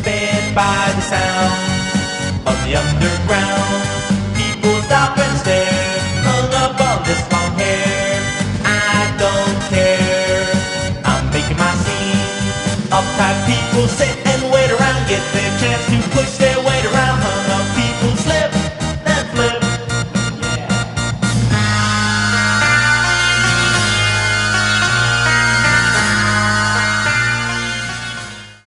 fed by the sound of the underground. People stop and stare, hung up on this long hair. I don't care, I'm making my scene. Uptight people sit and wait around, get their chance to push their weight around.